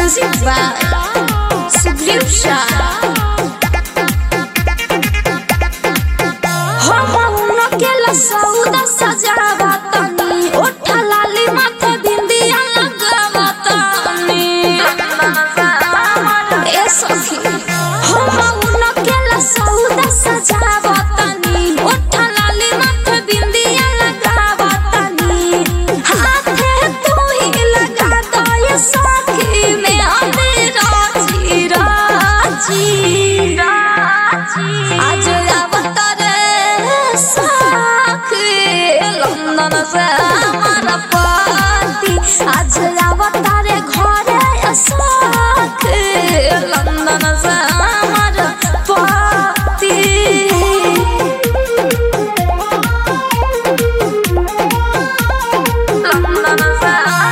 Music by Sugriv Shah. सौदा सजावा तनी ओठा लाली माथे बिंदिया लगावा तनी ए सखी हम उनके सौदा सजावा तनी ओठा लाली माथे बिंदिया लगावा तनी हाथे तू ही लगा दो ये सखी में हमें राजी राजी आज अवतारे लंदन से हमारा पार्टी आज अवतारे घरे साथ लंदन से हमारा पार्टी लंदन से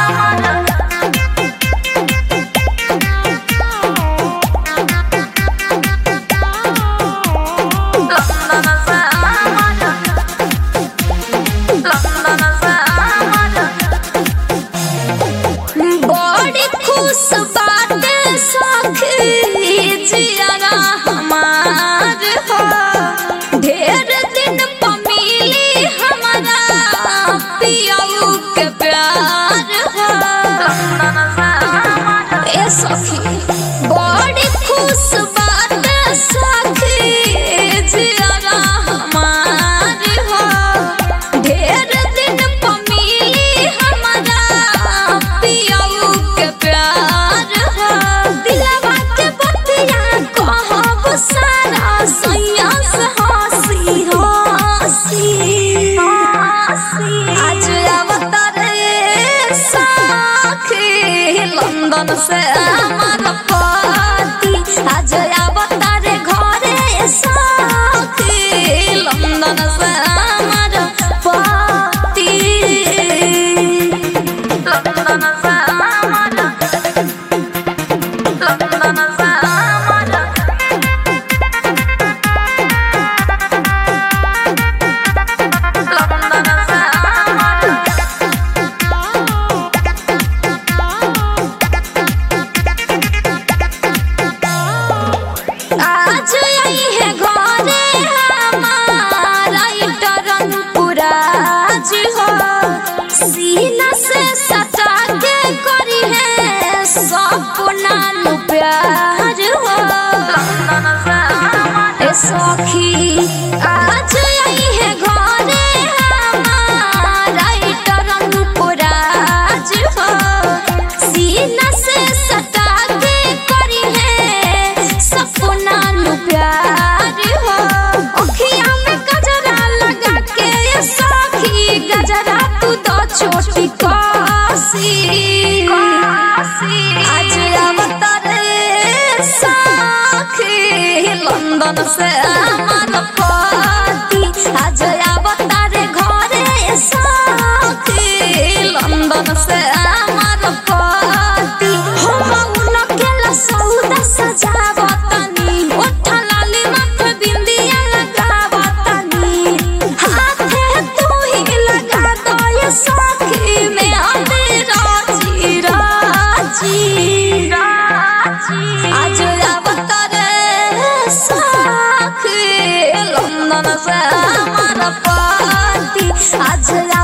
सखी बड़ी खुश बात सखी जियारा हमार हो ढेर दिन पमीली हमारा पियाऊ के प्यार हो दिलवा के बतिया कहब सारा सैया से हंसी हंसी आज अवतारे सखी लंदन से हमारा पार्टी आज अवतारे घरे सखी लंदन से हमारा पार्टी लंदन से हमारा लंदन से हमारा लंदन से आज आई है घरे हमारा टरंगपुराज हो सीना से सटा के करी है सपना नु प्यार हो ए सखी आज आई है घरे हमारा टरंगपुराज हो सीना से सटा के करी है सपना नु प्यार हो अखियां में गजरा लगा के सखी गजरा तू दो छोटी कासी आज अवतारे सखी लंदन से हमारा पार्टी आज अवतारे घरे सखी लंदन से हमारा पार्टी हम उनके सौदा सजावा तनी ओठा लाली माथे बिंदिया लगावा तनी हाथे तू ही लगा दो ये सखी में हमें राजी राजी आज अवतारे सखी लंदन से हमारा पार्टी आज